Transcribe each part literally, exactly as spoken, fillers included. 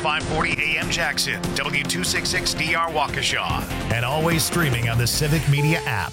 five forty A M Jackson, W two sixty-six D R Waukesha, and always streaming on the Civic Media app.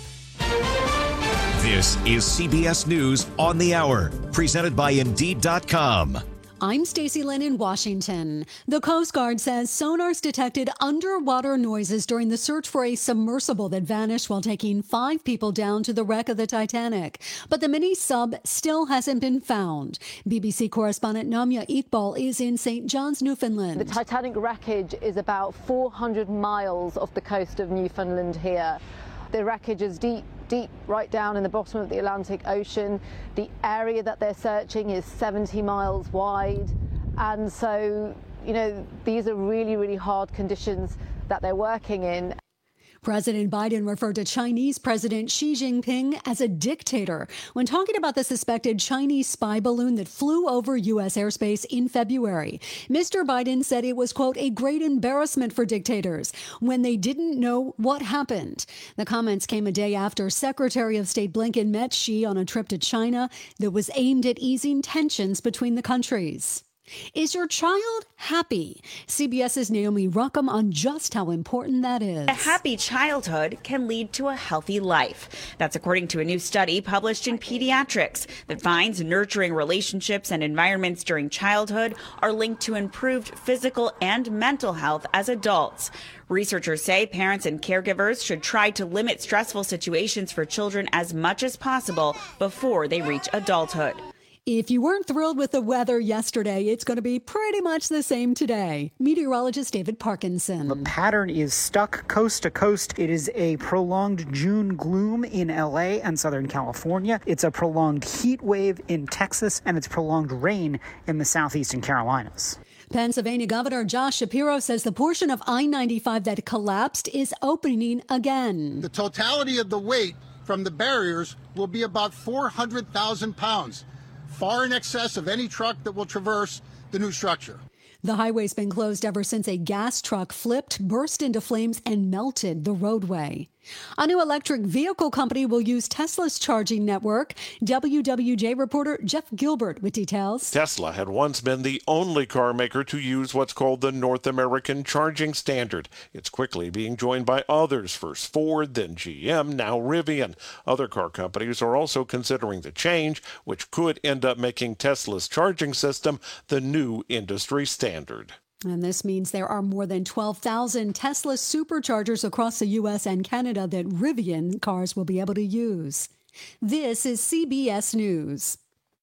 This is C B S News on the Hour, presented by Indeed dot com. I'm Stacey Lynn in Washington. The Coast Guard says sonars detected underwater noises during the search for a submersible that vanished while taking five people down to the wreck of the Titanic. But the mini sub still hasn't been found. B B C correspondent Namia Iqbal is in Saint John's, Newfoundland. The Titanic wreckage is about four hundred miles off the coast of Newfoundland here. The wreckage is deep, deep right down in the bottom of the Atlantic Ocean. The area that they're searching is seventy miles wide. And so, you know, these are really, really hard conditions that they're working in. President Biden referred to Chinese President Xi Jinping as a dictator when talking about the suspected Chinese spy balloon that flew over U S airspace in February. Mister Biden said it was, quote, a great embarrassment for dictators when they didn't know what happened. The comments came a day after Secretary of State Blinken met Xi on a trip to China that was aimed at easing tensions between the countries. Is your child happy? CBS's Naomi Ruckham on just how important that is. A happy childhood can lead to a healthy life. That's according to a new study published in Pediatrics that finds nurturing relationships and environments during childhood are linked to improved physical and mental health as adults. Researchers say parents and caregivers should try to limit stressful situations for children as much as possible before they reach adulthood. If you weren't thrilled with the weather yesterday, it's going to be pretty much the same today. Meteorologist David Parkinson. The pattern is stuck coast to coast. It is a prolonged June gloom in L A and Southern California. It's a prolonged heat wave in Texas, and it's prolonged rain in the southeastern Carolinas. Pennsylvania Governor Josh Shapiro says the portion of I ninety-five that collapsed is opening again. The totality of the weight from the barriers will be about four hundred thousand pounds. Far in excess of any truck that will traverse the new structure. The highway's been closed ever since a gas truck flipped, burst into flames, and melted the roadway. A new electric vehicle company will use Tesla's charging network. W W J reporter Jeff Gilbert with details. Tesla had once been the only car maker to use what's called the North American Charging Standard. It's quickly being joined by others, first Ford, then G M, now Rivian. Other car companies are also considering the change, which could end up making Tesla's charging system the new industry standard. And this means there are more than twelve thousand Tesla superchargers across the U S and Canada that Rivian cars will be able to use. This is C B S News.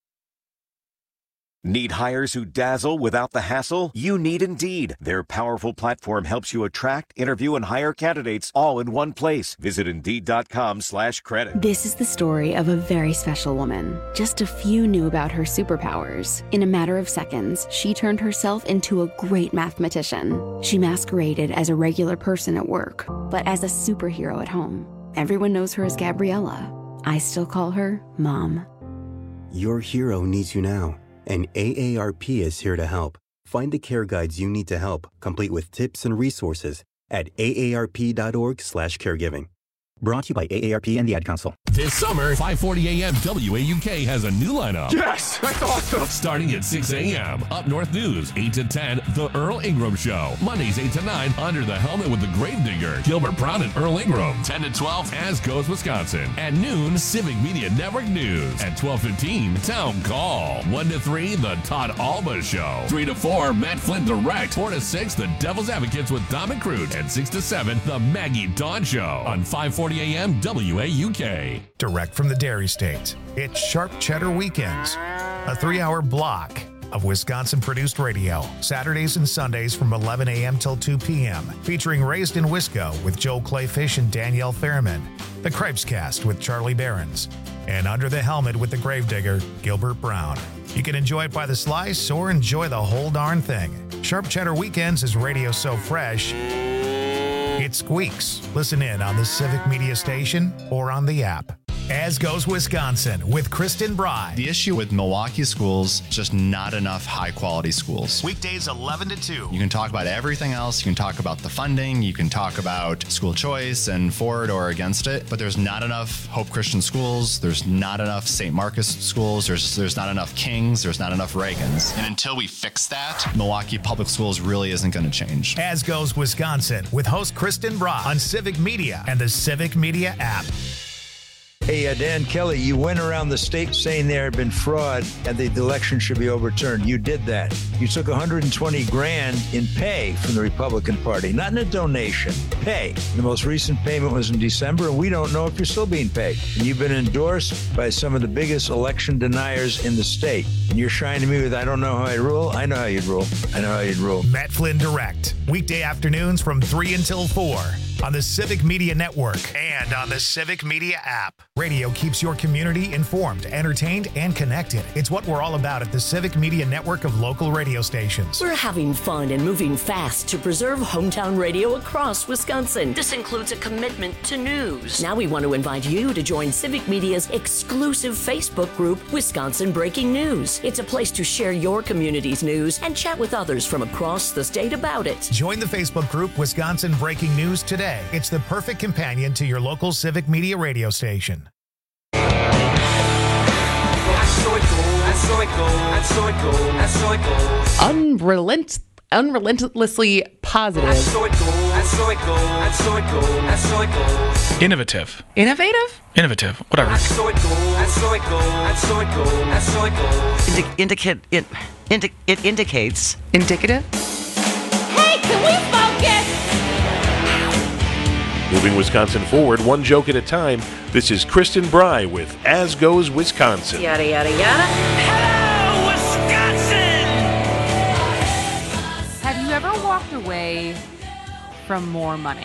Need hires who dazzle without the hassle? You need Indeed. Their powerful platform helps you attract, interview, and hire candidates all in one place. Visit Indeed.com slash credit. This is the story of a very special woman. Just a few knew about her superpowers. In a matter of seconds, she turned herself into a great mathematician. She masqueraded as a regular person at work, but as a superhero at home. Everyone knows her as Gabriella. I still call her Mom. Your hero needs you now. And A A R P is here to help. Find the care guides you need to help, complete with tips and resources at aarp.org slash caregiving. Brought to you by A A R P and the Ad Council. This summer, five forty A M W A U K has a new lineup. Yes, that's awesome. Starting at six A M Up North News, eight to ten, The Earl Ingram Show. Mondays, eight to nine, Under the Helmet with the Gravedigger, Gilbert Brown and Earl Ingram. ten to twelve, As Goes Wisconsin. At noon, Civic Media Network News. At twelve fifteen, Town Call. one to three, The Todd Alba Show. three to four, Matt Flynn Direct. four to six, The Devil's Advocates with Dom and Crute. And six to seven, The Maggie Dawn Show. On five forty A M W A U K. Direct from the Dairy State, it's Sharp Cheddar Weekends, a three-hour block of Wisconsin-produced radio, Saturdays and Sundays from eleven A M till two P M, featuring Raised in Wisco with Joel Clayfish and Danielle Fairman, The Cripes Cast with Charlie Behrens, and Under the Helmet with the Gravedigger, Gilbert Brown. You can enjoy it by the slice or enjoy the whole darn thing. Sharp Cheddar Weekends is radio so fresh, it squeaks. Listen in on the Civic Media Station or on the app. As Goes Wisconsin with Kristen Bry. The issue with Milwaukee schools, just not enough high-quality schools. Weekdays eleven to two. You can talk about everything else. You can talk about the funding. You can talk about school choice and for it or against it. But there's not enough Hope Christian schools. There's not enough Saint Marcus schools. There's there's not enough Kings. There's not enough Reagans. And until we fix that, Milwaukee Public Schools really isn't going to change. As Goes Wisconsin with host Kristen Bry on Civic Media and the Civic Media app. Hey, uh, Dan Kelly, you went around the state saying there had been fraud and the election should be overturned. You did that. You took one hundred twenty grand in pay from the Republican Party, not in a donation, pay. The most recent payment was in December, and we don't know if you're still being paid. And you've been endorsed by some of the biggest election deniers in the state. And you're shining me with, I don't know how I rule. I know how you'd rule. I know how you'd rule. Matt Flynn Direct, weekday afternoons from three until four. On the Civic Media Network and on the Civic Media app. Radio keeps your community informed, entertained, and connected. It's what we're all about at the Civic Media Network of local radio stations. We're having fun and moving fast to preserve hometown radio across Wisconsin. This includes a commitment to news. Now we want to invite you to join Civic Media's exclusive Facebook group, Wisconsin Breaking News. It's a place to share your community's news and chat with others from across the state about it. Join the Facebook group, Wisconsin Breaking News today. It's the perfect companion to your local Civic Media radio station. Unrelent, unrelentlessly positive. Innovative. Innovative? Innovative. Whatever. Indi- indicate, it, indi- it indicates. Indicative? Hey, can we focus? Moving Wisconsin forward, one joke at a time. This is Kristen Bry with As Goes Wisconsin. Yada, yada, yada. Hello, Wisconsin! Have you ever walked away from more money?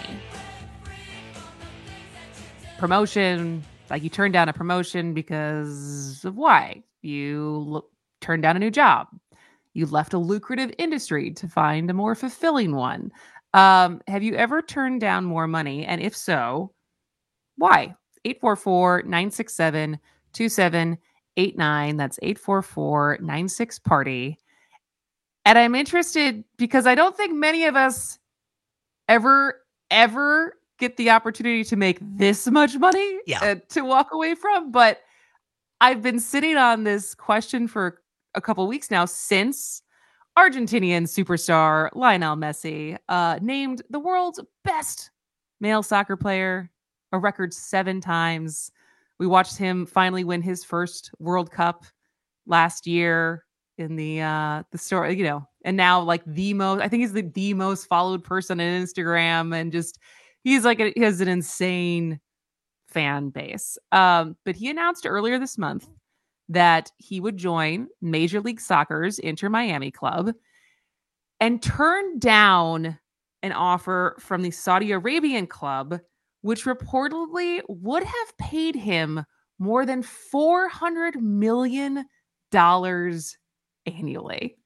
Promotion, like you turned down a promotion because of why? You l- turned down a new job. You left a lucrative industry to find a more fulfilling one. Um, have you ever turned down more money? And if so, why? eight four four, nine six seven, two seven eight nine. That's eight four four, nine six party. And I'm interested because I don't think many of us ever, ever get the opportunity to make this much money yeah. uh, to walk away from. But I've been sitting on this question for a couple weeks now since Argentinian superstar Lionel Messi, uh, named the world's best male soccer player a record seven times. We watched him finally win his first World Cup last year in the uh, the story, you know, and now like the most, I think he's the, the most followed person on Instagram, and just he's like a, he has an insane fan base. Um, but he announced earlier this month that he would join Major League Soccer's Inter Miami club and turned down an offer from the Saudi Arabian club, which reportedly would have paid him more than four hundred million dollars annually.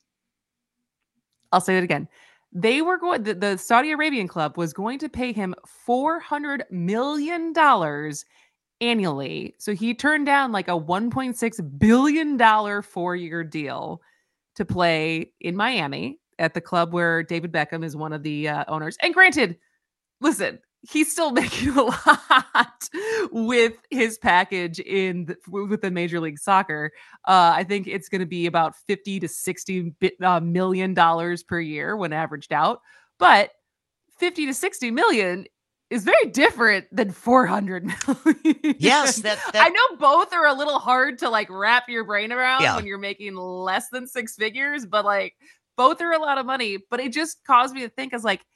I'll say that again. They were going, the, the Saudi Arabian club was going to pay him four hundred million dollars annually. So he turned down like a one point six billion dollars four-year deal to play in Miami at the club where David Beckham is one of the uh, owners. And granted, listen, he's still making a lot with his package in the, with the Major League Soccer. Uh, I think it's going to be about fifty to sixty uh, million dollars per year when averaged out. But fifty to sixty million is very different than four hundred million. Yes. That, that... I know both are a little hard to like wrap your brain around yeah. when you're making less than six figures, but like both are a lot of money. But it just caused me to think as like,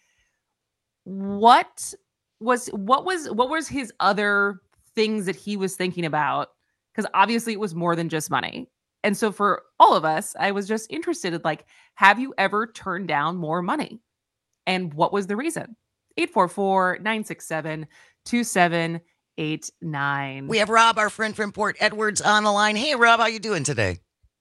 what was, what was, what was his other things that he was thinking about? Because obviously it was more than just money. And so for all of us, I was just interested in like, have you ever turned down more money? And what was the reason? eight four four, nine six seven, two seven eight nine. We have Rob, our friend from Port Edwards, on the line. Hey, Rob, how you doing today?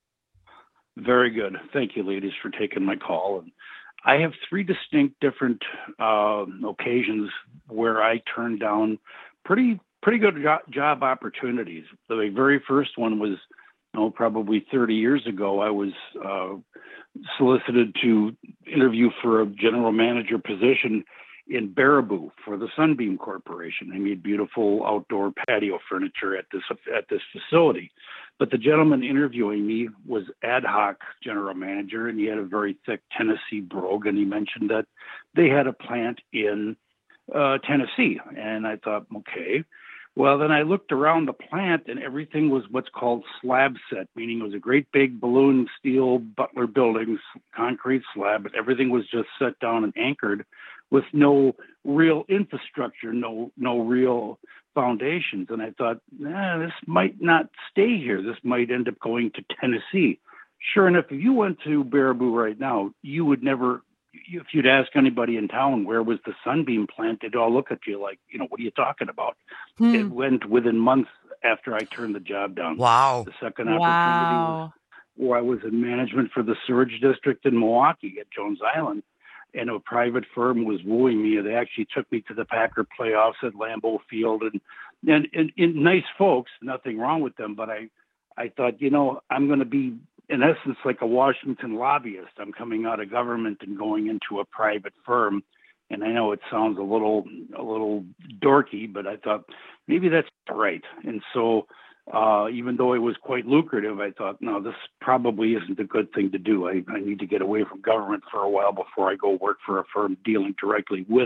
Very good. Thank you, ladies, for taking my call. And I have three distinct different uh, occasions where I turned down pretty pretty good jo- job opportunities. The very first one was, oh, probably thirty years ago. I was uh, solicited to interview for a general manager position in Baraboo for the Sunbeam Corporation. They made beautiful outdoor patio furniture at this at this facility. But the gentleman interviewing me was ad hoc general manager, and he had a very thick Tennessee brogue, and he mentioned that they had a plant in uh, Tennessee. And I thought, okay. Well, then I looked around the plant, and everything was what's called slab set, meaning it was a great big balloon steel Butler buildings, concrete slab, but everything was just set down and anchored with no real infrastructure, no no real foundations. And I thought, nah, this might not stay here. This might end up going to Tennessee. Sure enough, if you went to Baraboo right now, you would never, if you'd ask anybody in town where was the Sunbeam plant, they'd all look at you like, you know, what are you talking about? Hmm. It went within months after I turned the job down. Wow. The second opportunity Wow. was where I was in management for the sewage district in Milwaukee at Jones Island. And a private firm was wooing me. They actually took me to the Packer playoffs at Lambeau Field, and and, and, and nice folks, nothing wrong with them. But I, I thought, you know, I'm going to be, in essence, like a Washington lobbyist. I'm coming out of government and going into a private firm. And I know it sounds a little, a little dorky, but I thought maybe that's right. And so, uh, even though it was quite lucrative, I thought, no, this probably isn't a good thing to do. I, I need to get away from government for a while before I go work for a firm dealing directly with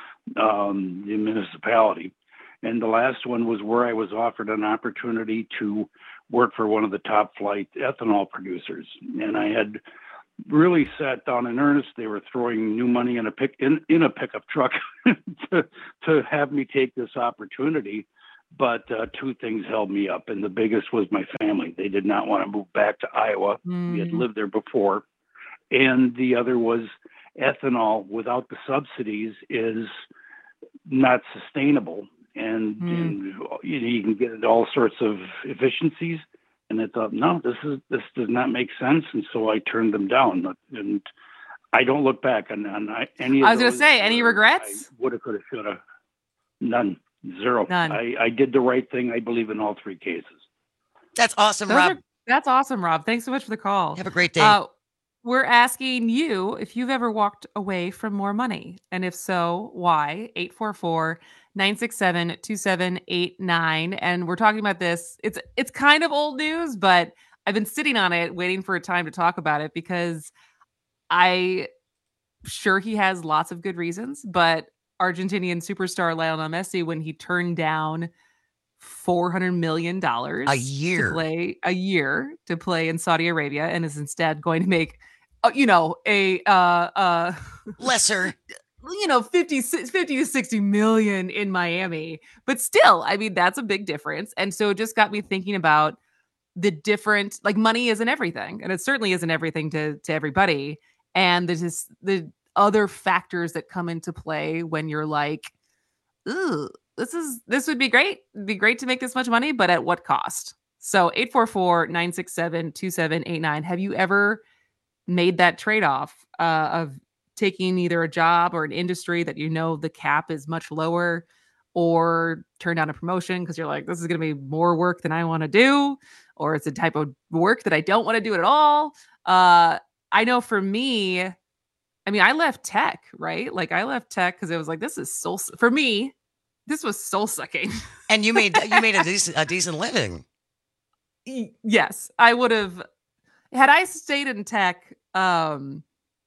um, the municipality. And the last one was where I was offered an opportunity to work for one of the top flight ethanol producers. And I had really sat down in earnest. They were throwing new money in a pick in, in a pickup truck to, to have me take this opportunity. But uh, two things held me up, and the biggest was my family. They did not want to move back to Iowa. Mm. We had lived there before. And the other was ethanol without the subsidies is not sustainable. And, mm. and you know, you can get into all sorts of efficiencies. And I thought, no, this is this does not make sense. And so I turned them down. And I don't look back on, on any of I was going to say, any regrets? Woulda, coulda, shoulda. None. Zero. None. I, I did the right thing, I believe, in all three cases. That's awesome, Those Rob. Are, that's awesome, Rob. Thanks so much for the call. Have a great day. Uh, we're asking you if you've ever walked away from more money. And if so, why? eight four four, nine six seven, two seven eight nine. And we're talking about this. It's it's kind of old news, but I've been sitting on it, waiting for a time to talk about it because I sure he has lots of good reasons, but Argentinian superstar Lionel Messi, when he turned down four hundred million dollars a year to play a year to play in Saudi Arabia, and is instead going to make, uh, you know, a uh, uh, lesser, you know, fifty, fifty to sixty million in Miami. But still, I mean, that's a big difference. And so it just got me thinking about the different, like, money isn't everything, and it certainly isn't everything to to everybody. And there's just the other factors that come into play when you're like, ooh, this is this would be great. It'd be great to make this much money, but at what cost? So eight four four, nine six seven, two seven eight nine. Have you ever made that trade-off uh, of taking either a job or an industry that you know the cap is much lower, or turn down a promotion because you're like, this is going to be more work than I want to do, or it's a type of work that I don't want to do it at all? Uh, I know for me, I mean, I left tech, right? Like I left tech because it was like, this is soul for me. This was soul sucking. And you made you made a decent a decent living. Yes, I would have had I stayed in tech. Um,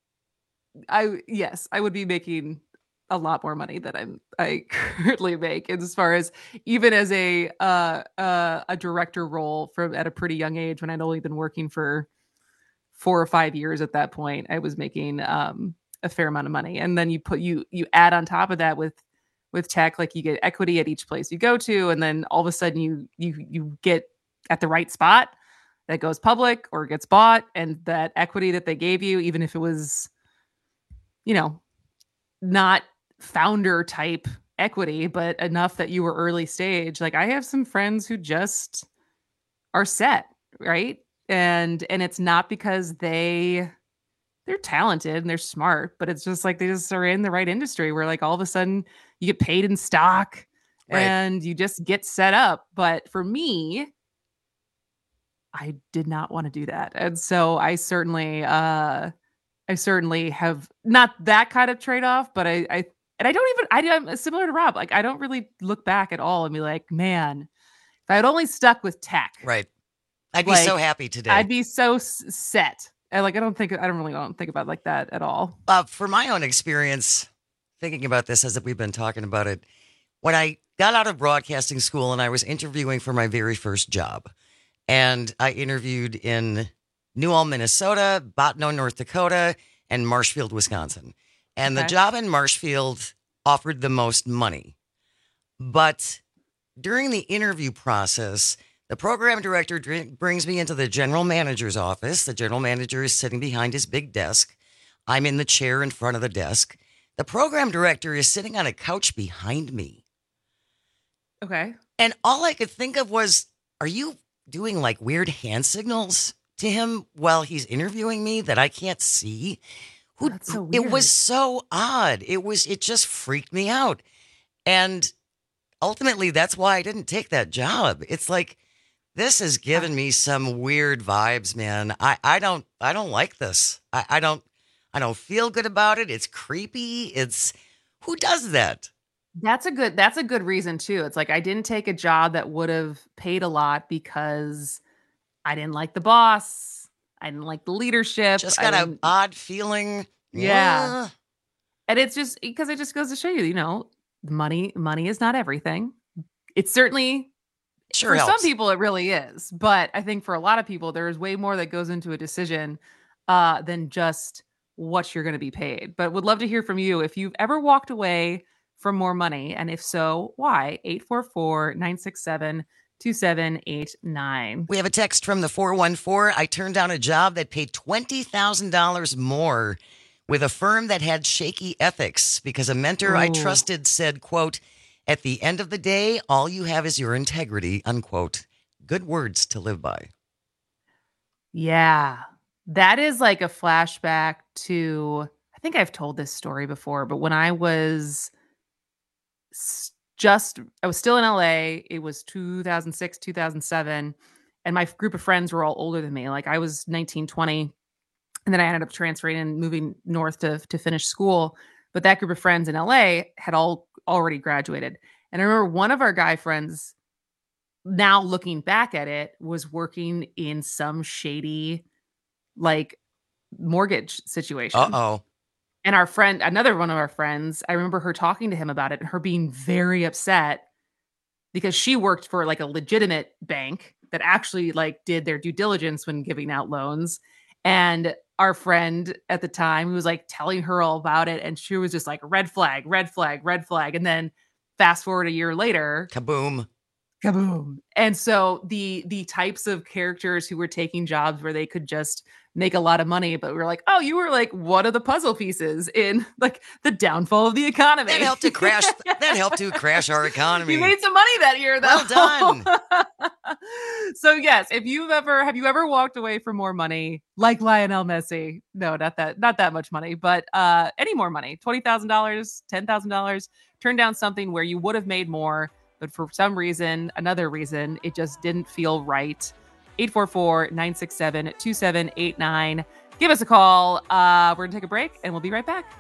I yes, I would be making a lot more money than I'm I currently make. And as far as even as a uh, uh a director role from at a pretty young age, when I'd only been working for four or five years at that point, I was making um, a fair amount of money. And then you put you you add on top of that with with tech, like you get equity at each place you go to, and then all of a sudden you you you get at the right spot that goes public or gets bought, and that equity that they gave you, even if it was, you know, not founder type equity, but enough that you were early stage. Like I have some friends who just are set, right? And and it's not because they they're talented and they're smart, but it's just like they just are in the right industry where like all of a sudden you get paid in stock Right. and you just get set up. But for me, I did not want to do that. And so I certainly, uh, I certainly have not that kind of trade-off, but I, I, and I don't even, I, I'm similar to Rob. Like, I don't really look back at all and be like, man, if I had only stuck with tech. Right. I'd be like, so happy today. I'd be so s- set. And like, I don't think, I don't really don't think about it like that at all. Uh, for my own experience, thinking about this as we've been talking about it, when I got out of broadcasting school and I was interviewing for my very first job, and I interviewed in Newell, Minnesota, Bottineau, North Dakota, and Marshfield, Wisconsin. And Okay. the job in Marshfield offered the most money. But during the interview process, the program director dr- brings me into the general manager's office. The general manager is sitting behind his big desk. I'm in the chair in front of the desk. The program director is sitting on a couch behind me. Okay. And all I could think of was, are you doing like weird hand signals to him while he's interviewing me that I can't see? Who, That's so It weird. was so odd. It was, it just freaked me out. And ultimately, that's why I didn't take that job. It's like, this has given me some weird vibes, man. I, I don't, I don't like this. I, I don't, I don't feel good about it. It's creepy. It's, who does that? That's a good that's a good reason too. It's like I didn't take a job that would have paid a lot because I didn't like the boss. I didn't like the leadership. Just I got an didn't- odd feeling. Yeah. And it's just because it just goes to show you, you know, money money is not everything. It's certainly Sure for some helps. people it really is, but I think for a lot of people there's way more that goes into a decision uh than just what you're going to be paid. But would love to hear from you if you've ever walked away from more money, and if so, why? eight four four, nine six seven, two seven eight nine. We have a text from the four one four. I turned down a job that paid twenty thousand dollars more with a firm that had shaky ethics because a mentor I Ooh. trusted said, quote, at the end of the day, all you have is your integrity, unquote. Good words to live by. Yeah. That is like a flashback to, I think I've told this story before, but when I was s- just, I was still in L A, it was two thousand six, two thousand seven, and my group of friends were all older than me. Like I was nineteen, twenty, and then I ended up transferring and moving north to, to finish school. But that group of friends in L A had all already graduated. And I remember one of our guy friends, now looking back at it, was working in some shady like mortgage situation. Uh-oh. And our friend, another one of our friends, I remember her talking to him about it and her being very upset because she worked for like a legitimate bank that actually like did their due diligence when giving out loans. And our friend at the time, who was like telling her all about it, and she was just like, red flag, red flag, red flag. And then fast forward a year later, Kaboom. kaboom. And so the the types of characters who were taking jobs where they could just make a lot of money, but we were like, oh, you were like one of the puzzle pieces in like the downfall of the economy. That helped to crash. That helped to crash our economy. You made some money that year, though. Well done. So yes, if you've ever have you ever walked away from more money like Lionel Messi? No, not that not that much money, but uh any more money, twenty thousand dollars, ten thousand dollars, turn down something where you would have made more, but for some reason, another reason, it just didn't feel right. eight four four, nine six seven, two seven eight nine. Give us a call. Uh, we're going to take a break and we'll be right back.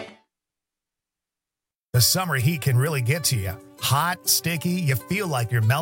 The summer heat can really get to you. Hot, sticky, you feel like you're melting.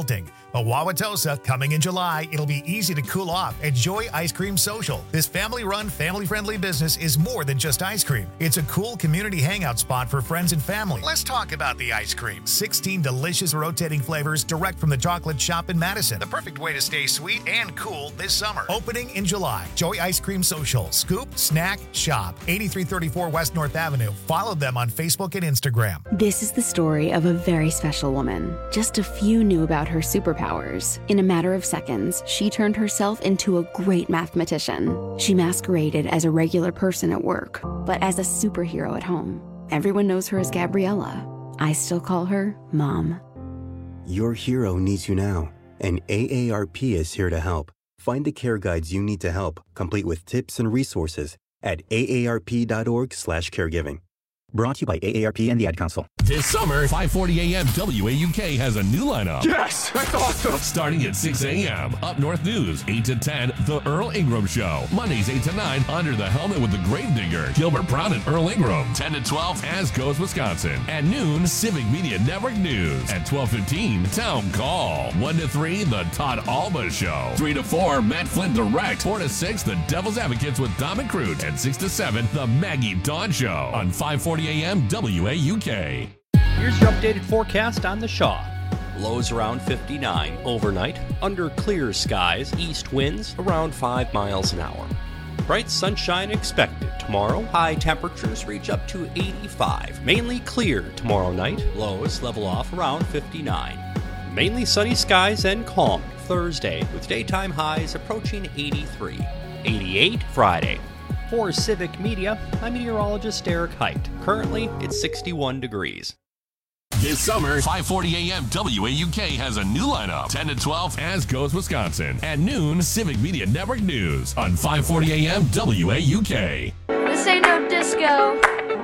A Wauwatosa coming in July. It'll be easy to cool off at Joy Ice Cream Social. This family-run, family-friendly business is more than just ice cream. It's a cool community hangout spot for friends and family. Let's talk about the ice cream. sixteen delicious rotating flavors direct from the chocolate shop in Madison. The perfect way to stay sweet and cool this summer. Opening in July. Joy Ice Cream Social. Scoop, snack, shop. eighty-three thirty-four West North Avenue. Follow them on Facebook and Instagram. This is the story of a very special woman. Just a few knew about her superpowers. In a matter of seconds, she turned herself into a great mathematician. She masqueraded as a regular person at work, but as a superhero at home. Everyone knows her as Gabriella. I still call her Mom. Your hero needs you now, and A A R P is here to help. Find the care guides you need to help, complete with tips and resources at A A R P dot org slash caregiving. Brought to you by A A R P and the Ad Council. This summer, five forty a.m. W A U K has a new lineup. Yes, that's awesome. Starting at six a.m. Up North News, eight to ten, The Earl Ingram Show. Mondays, eight to nine, Under the Helmet with the Gravedigger, Gilbert Brown and Earl Ingram. ten to twelve, As Goes Wisconsin. At noon, Civic Media Network News. At twelve fifteen, Town Call. one to three, The Todd Alba Show. three to four, Matt Flynn Direct. four to six, The Devil's Advocates with Dom and Crute. And six to seven, The Maggie Dawn Show. On five forty a.m. W A U K. Here's your updated forecast on the Shaw. Lows around fifty-nine overnight. Under clear skies, east winds around five miles an hour. Bright sunshine expected tomorrow. High temperatures reach up to eighty-five. Mainly clear tomorrow night. Lows level off around fifty-nine. Mainly sunny skies and calm Thursday with daytime highs approaching eighty-three. eighty-eight Friday. For Civic Media, I'm meteorologist Eric Height. Currently, it's sixty-one degrees. This summer, five forty a.m. W A U K has a new lineup. ten to twelve, As Goes Wisconsin. At noon, Civic Media Network News. On five forty a.m. W A U K. This ain't no disco.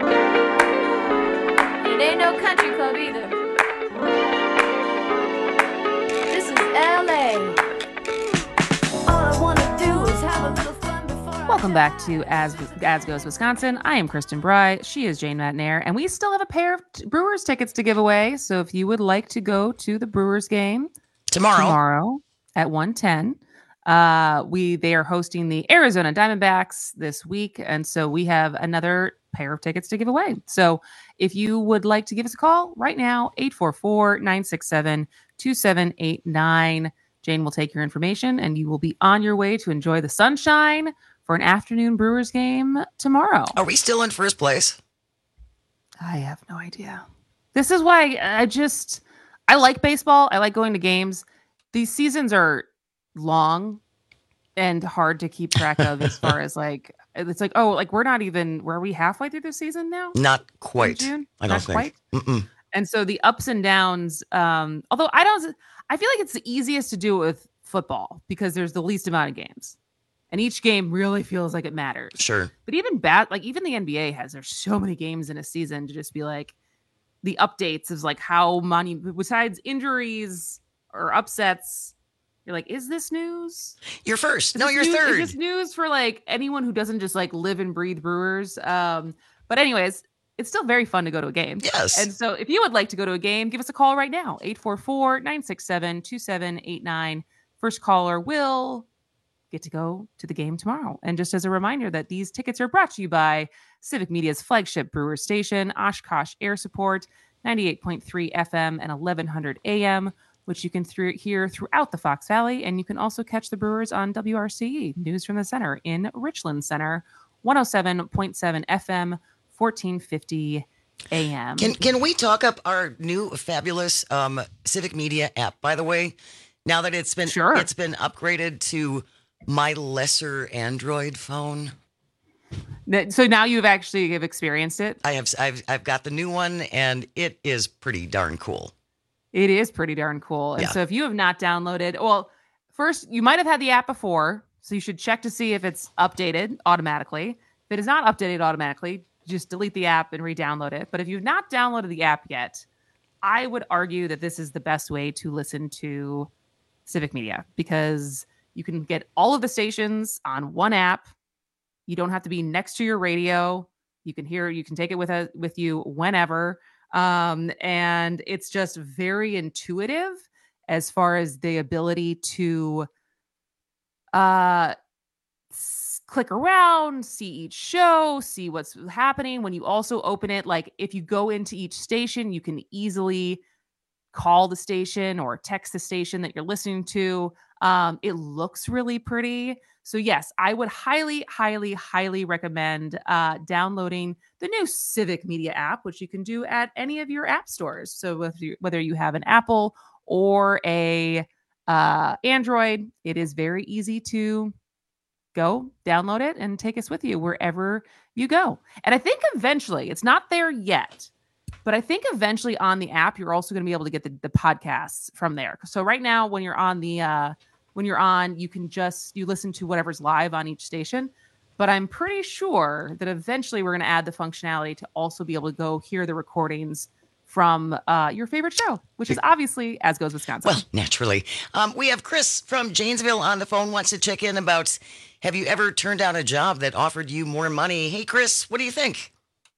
It ain't no country club either. This is L A. All I wanna do is have a little fun before. Welcome back to As As Goes Wisconsin. I am Kristen Bry. She is Jane Matnair, and we still have a pair of t- Brewers tickets to give away. So if you would like to go to the Brewers game tomorrow, tomorrow at one ten, uh, we they are hosting the Arizona Diamondbacks this week, and so we have another pair of tickets to give away. So if you would like to give us a call right now, eight four four, nine six seven, two seven eight nine. Jane will take your information, and you will be on your way to enjoy the sunshine for an afternoon Brewers game tomorrow. Are we still in first place? I have no idea. This is why I just, I like baseball. I like going to games. These seasons are long and hard to keep track of as far as like, it's like, oh, like we're not even, were we halfway through the season now? Not quite. In June? I don't not think. Quite? Mm-mm. And so the ups and downs, um, although I don't, I feel like it's the easiest to do it with football because there's the least amount of games. And each game really feels like it matters. Sure. But even bad, like even the N B A has, there's so many games in a season to just be like the updates is like how money, besides injuries or upsets, you're like, is this news? You're first. Is No, this you're news? third. Is this news for like anyone who doesn't just like live and breathe Brewers? Um, but anyways, it's still very fun to go to a game. Yes. And so if you would like to go to a game, give us a call right now. eight four four, nine six seven, two seven eight nine. First caller will get to go to the game tomorrow. And just as a reminder that these tickets are brought to you by Civic Media's flagship Brewer station, Oshkosh Air Support, ninety-eight point three F M and eleven hundred A M, which you can th- hear throughout the Fox Valley. And you can also catch the Brewers on W R C E, News from the Center in Richland Center, one oh seven point seven F M, fourteen fifty A M. Can can we talk up our new fabulous um, Civic Media app, by the way? Now that it's been sure. it's been upgraded to my lesser Android phone. So now you've actually have experienced it? I have I've I've got the new one and it is pretty darn cool. It is pretty darn cool. And Yeah. so if you have not downloaded, well, first you might have had the app before, so you should check to see if it's updated automatically. If it is not updated automatically, just delete the app and re-download it. But if you've not downloaded the app yet, I would argue that this is the best way to listen to Civic Media because you can get all of the stations on one app. You don't have to be next to your radio. You can hear, you can take it with a, with you whenever. Um, and it's just very intuitive. as far as the ability to uh, s- click around, see each show, see what's happening. When you also open it, like if you go into each station, you can easily call the station or text the station that you're listening to. Um, it looks really pretty. So yes, I would highly, highly, highly recommend uh, downloading the new Civic Media app, which you can do at any of your app stores. So whether you, whether you have an Apple or a uh, Android, it is very easy to go download it and take us with you wherever you go. And I think eventually, it's not there yet, but I think eventually on the app, you're also going to be able to get the, the podcasts from there. So right now, when you're on the, uh, when you're on, you can just, you listen to whatever's live on each station. But I'm pretty sure that eventually we're going to add the functionality to also be able to go hear the recordings from uh, your favorite show, which is obviously As Goes Wisconsin. Well, naturally. Um, we have Chris from Janesville on the phone, wants to check in about, have you ever turned down a job that offered you more money? Hey, Chris, what do you think?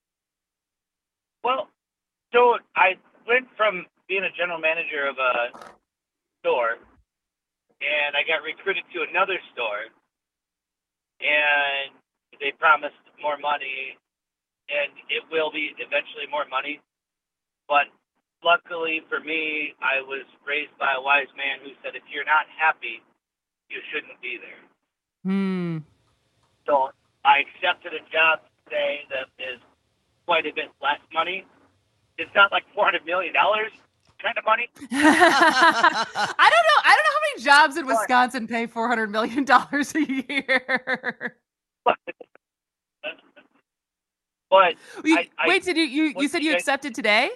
Well, so I went from being a general manager of a store, and I got recruited to another store, and they promised more money, and it will be eventually more money. But luckily for me, I was raised by a wise man who said, if you're not happy, you shouldn't be there. Hmm. So I accepted a job today that is quite a bit less money. It's not like four hundred million dollars kind of money. I don't know. I don't know how many jobs in Wisconsin pay four hundred million dollars a year. But, but you, I, I, wait, did you, you, you said you I, accepted today?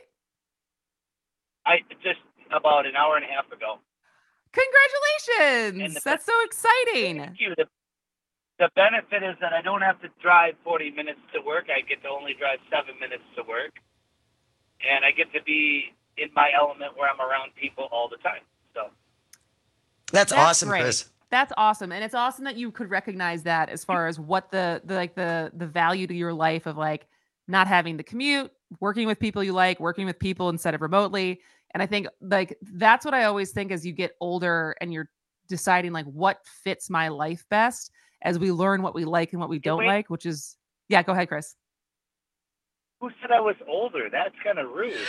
I just about an hour and a half ago. Congratulations. The, That's so exciting. Thank you. The, the benefit is that I don't have to drive forty minutes to work. I get to only drive seven minutes to work. And I get to be in my element where I'm around people all the time. So That's, That's awesome, great. Chris. That's awesome. And it's awesome that you could recognize that as far as what the, the like the the value to your life of like not having the commute, working with people you like, working with people instead of remotely. And I think like that's what I always think as you get older and you're deciding like what fits my life best as we learn what we like and what we don't Wait. like, which is, yeah, go ahead, Chris. Who said I was older? That's kind of rude.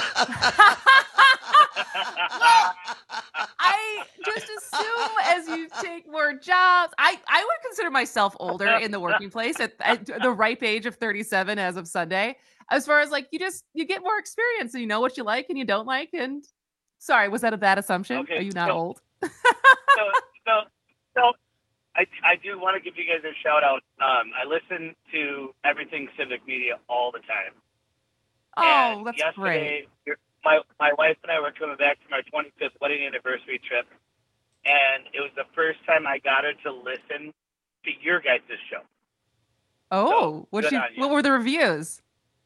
I just assume as you take more jobs, I, I would consider myself older in the working place at, at the ripe age of thirty-seven as of Sunday. As far as like, you just, you get more experience and you know what you like and you don't like. And sorry, was that a bad assumption? Okay, Are you not so, old? so, so, so I, I do want to give you guys a shout out. Um, I listen to everything Civic Media all the time. Oh, and that's yesterday, great. My, my wife and I were coming back from our twenty-fifth wedding anniversary trip, and it was the first time I got her to listen to your guys' show. Oh, So, what good she? on you. What were the reviews?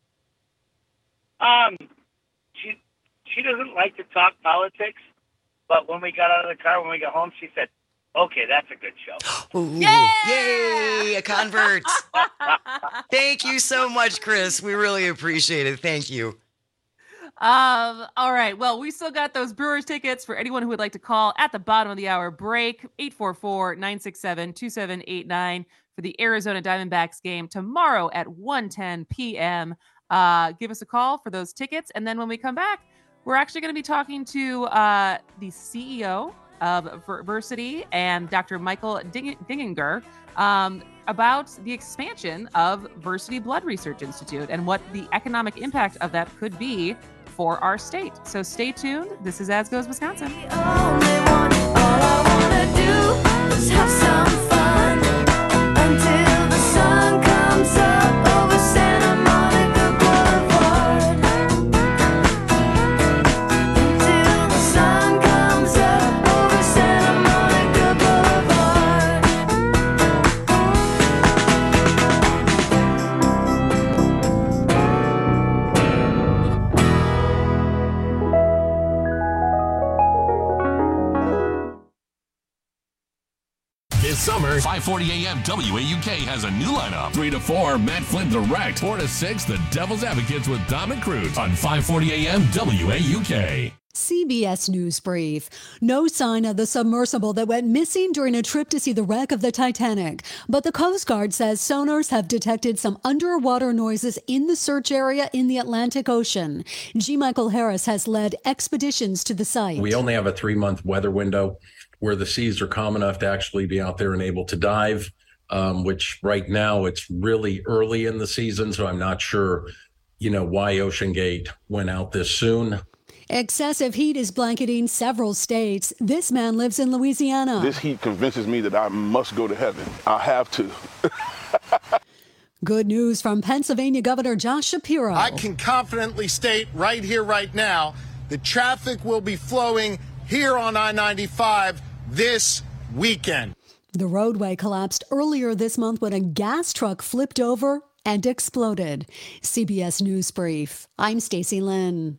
Um, she she doesn't like to talk politics, but when we got out of the car, when we got home, she said, "Okay, that's a good show." Ooh, Yeah! Yay, a convert. Thank you so much, Chris. We really appreciate it. Thank you. Um, all right. Well, we still got those Brewers tickets for anyone who would like to call at the bottom of the hour break, eight four four, nine six seven, two seven eight nine for the Arizona Diamondbacks game tomorrow at one ten p.m. Uh, give us a call for those tickets. And then when we come back, we're actually going to be talking to uh, the C E O of Versity and Doctor Michael Ding- Dinginger um, about the expansion of Versity Blood Research Institute and what the economic impact of that could be for our state. So stay tuned. This is As Goes Wisconsin. five forty A M W A U K has a new lineup. three to four, Matt Flynn Direct. four to six, The Devil's Advocates with Dominic Cruz on five forty A M W A U K. C B S News Brief. No sign of the submersible that went missing during a trip to see the wreck of the Titanic. But the Coast Guard says sonars have detected some underwater noises in the search area in the Atlantic Ocean. G. Michael Harris has led expeditions to the site. We only have a three-month weather window where the seas are calm enough to actually be out there and able to dive, um, which right now it's really early in the season, so I'm not sure, you know, why OceanGate went out this soon. Excessive heat is blanketing several states. This man lives in Louisiana. This heat convinces me that I must go to heaven. I have to. Good news from Pennsylvania Governor Josh Shapiro. I can confidently state right here, right now, the traffic will be flowing here on I ninety-five this weekend. The roadway collapsed earlier this month when a gas truck flipped over and exploded. C B S News Brief. I'm Stacey Lynn.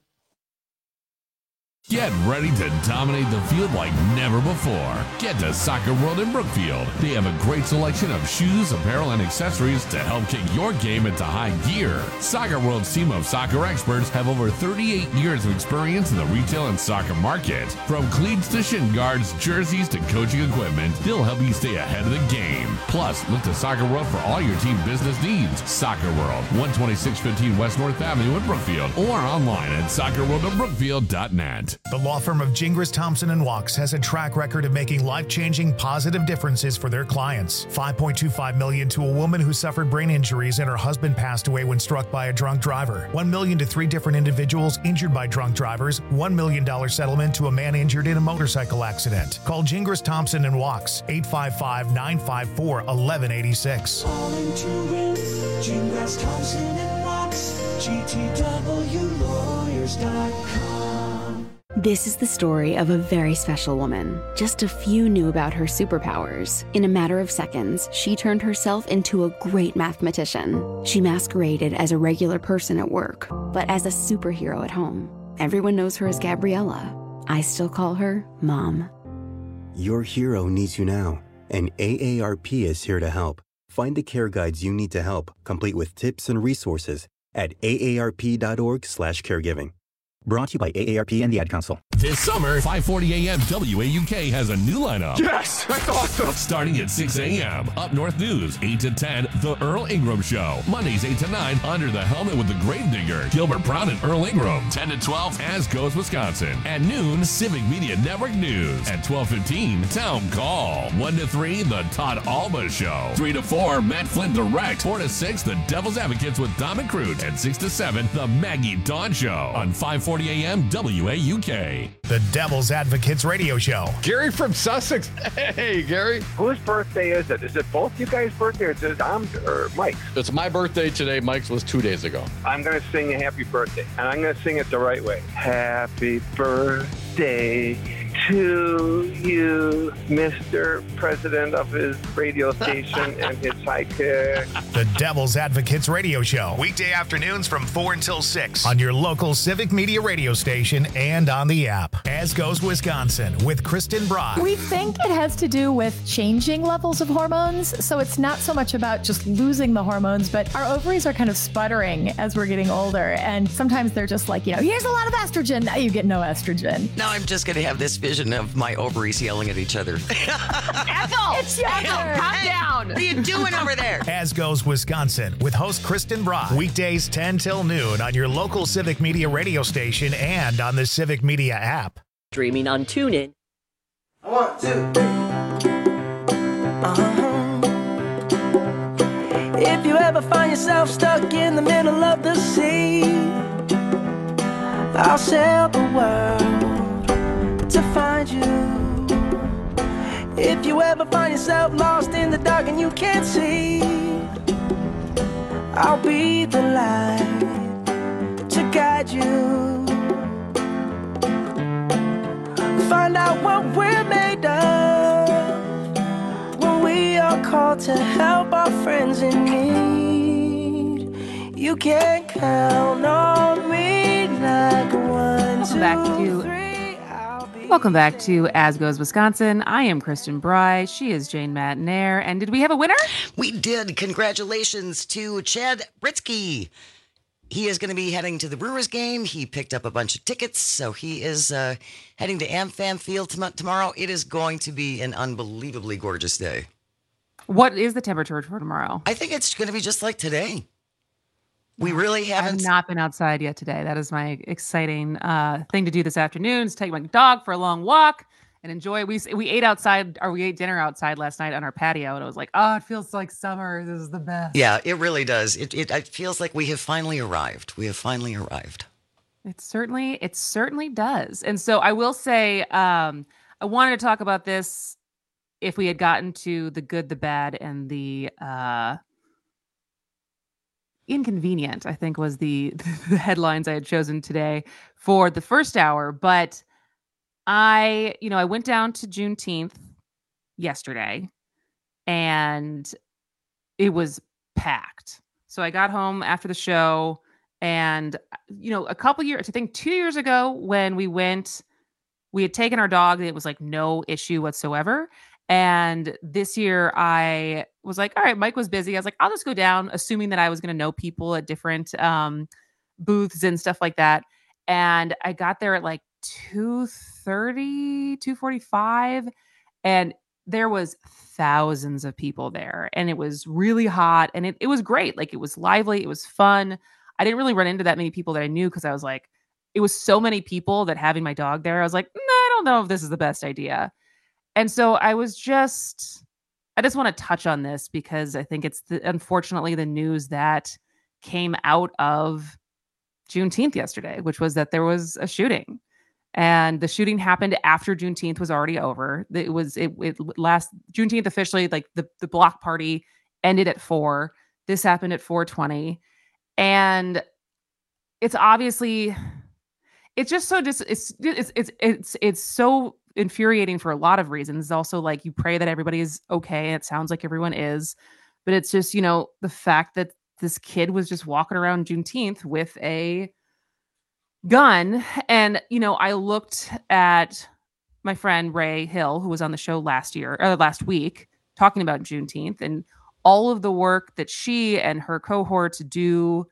Get ready to dominate the field like never before. Get to Soccer World in Brookfield. They have a great selection of shoes, apparel, and accessories to help kick your game into high gear. Soccer World's team of soccer experts have over thirty-eight years of experience in the retail and soccer market. From cleats to shin guards, jerseys to coaching equipment, they'll help you stay ahead of the game. Plus, look to Soccer World for all your team business needs. Soccer World, one twenty-six fifteen West North Avenue in Brookfield, or online at soccer world of brookfield dot net. The law firm of Gingras, Thompson and Wachs has a track record of making life-changing positive differences for their clients. five point two five million dollars to a woman who suffered brain injuries and her husband passed away when struck by a drunk driver. one million dollars to three different individuals injured by drunk drivers. one million dollars settlement to a man injured in a motorcycle accident. Call Gingras, Thompson and Wachs, eight five five, nine five four, one one eight six. All into it, Gingras, Thompson and Wachs, G T W lawyers dot com. This is the story of a very special woman. Just a few knew about her superpowers. In a matter of seconds, she turned herself into a great mathematician. She masqueraded as a regular person at work, but as a superhero at home. Everyone knows her as Gabriella. I still call her Mom. Your hero needs you now, and A A R P is here to help. Find the care guides you need to help, complete with tips and resources at A A R P dot org slash caregiving. Brought to you by A A R P and the Ad Council. This summer, five forty A M W A U K has a new lineup. Yes, that's awesome. Starting at six A M Up North News, eight to ten, The Earl Ingram Show. Mondays, eight to nine, Under the Helmet with the Gravedigger, Gilbert Brown and Earl Ingram. ten to twelve, As Goes Wisconsin. At noon, Civic Media Network News. At twelve fifteen, Town Call. one to three, The Todd Alba Show. three to four, Matt Flynn Direct. four to six, The Devil's Advocates with Dominic Cruz. And six to seven, The Maggie Dawn Show on five forty A M W A U K. The Devil's Advocates Radio Show. Gary from Sussex. Hey, Gary. Whose birthday is it? Is it both you guys' birthday or is it Dom or Mike's? It's my birthday today. Mike's was two days ago. I'm going to sing a happy birthday, and I'm going to sing it the right way. Happy birthday to you, Mister President of his radio station and his sidekick. The Devil's Advocates Radio Show. Weekday afternoons from four until six on your local Civic Media radio station and on the app. As Goes Wisconsin with Kristen Brock. We think it has to do with changing levels of hormones. So it's not so much about just losing the hormones, but our ovaries are kind of sputtering as we're getting older. And sometimes they're just like, you know, here's a lot of estrogen. Now you get no estrogen. Now I'm just going to have this vision of my ovaries yelling at each other. Ethel! It's your turn. Calm down. What are you doing over there? As Goes Wisconsin with host Kristen Brock. Weekdays ten till noon on your local Civic Media radio station and on the Civic Media app. Streaming on TuneIn. One, two, three. Uh-huh. If you ever find yourself stuck in the middle of the sea, I'll sail the world to find you. If you ever find yourself lost in the dark and you can't see, I'll be the light to guide you. Find out what we're made of when we are called to help our friends in need. You can count on me like one, Welcome two, back to three, I'll be Welcome back to As Goes Wisconsin. I am Kristen Bry. She is Jane Matinaire. And did we have a winner? We did. Congratulations to Chad Britsky. He is going to be heading to the Brewers game. He picked up a bunch of tickets, so he is uh, heading to AmFam Field tom- tomorrow. It is going to be an unbelievably gorgeous day. What is the temperature for tomorrow? I think it's going to be just like today. We really haven't. I've not been outside yet today. That is my exciting uh, thing to do this afternoon, is take my dog for a long walk and enjoy. We we ate outside, or we ate dinner outside last night on our patio, and I was like, oh, it feels like summer. This is the best. Yeah, it really does. It, it it feels like we have finally arrived. We have finally arrived. It certainly, it certainly does. And so I will say, um, I wanted to talk about this if we had gotten to the good, the bad, and the uh, inconvenient, I think was the, the headlines I had chosen today for the first hour. But I, you know, I went down to Juneteenth yesterday and it was packed. So I got home after the show and, you know, a couple years, I think two years ago when we went, we had taken our dog and it was like no issue whatsoever. And this year I was like, all right, Mike was busy. I was like, I'll just go down, assuming that I was going to know people at different um, booths and stuff like that. And I got there at like two thirty, two forty-five, and there was thousands of people there. And it was really hot and it, it was great. Like, it was lively. It was fun. I didn't really run into that many people that I knew because I was like, it was so many people that having my dog there, I was like, nah, I don't know if this is the best idea. And so I was just, I just want to touch on this because I think it's the, unfortunately the news that came out of Juneteenth yesterday, which was that there was a shooting, and the shooting happened after Juneteenth was already over. It was, it, it last Juneteenth officially, like the, the block party ended at four. This happened at four twenty. And it's obviously, it's just so dis, it's, it's, it's, it's, it's so infuriating for a lot of reasons. Also, like, you pray that everybody is okay, and it sounds like everyone is, but it's just, you know, the fact that this kid was just walking around Juneteenth with a gun. And, you know, I looked at my friend Ray Hill, who was on the show last year or last week talking about Juneteenth and all of the work that she and her cohorts do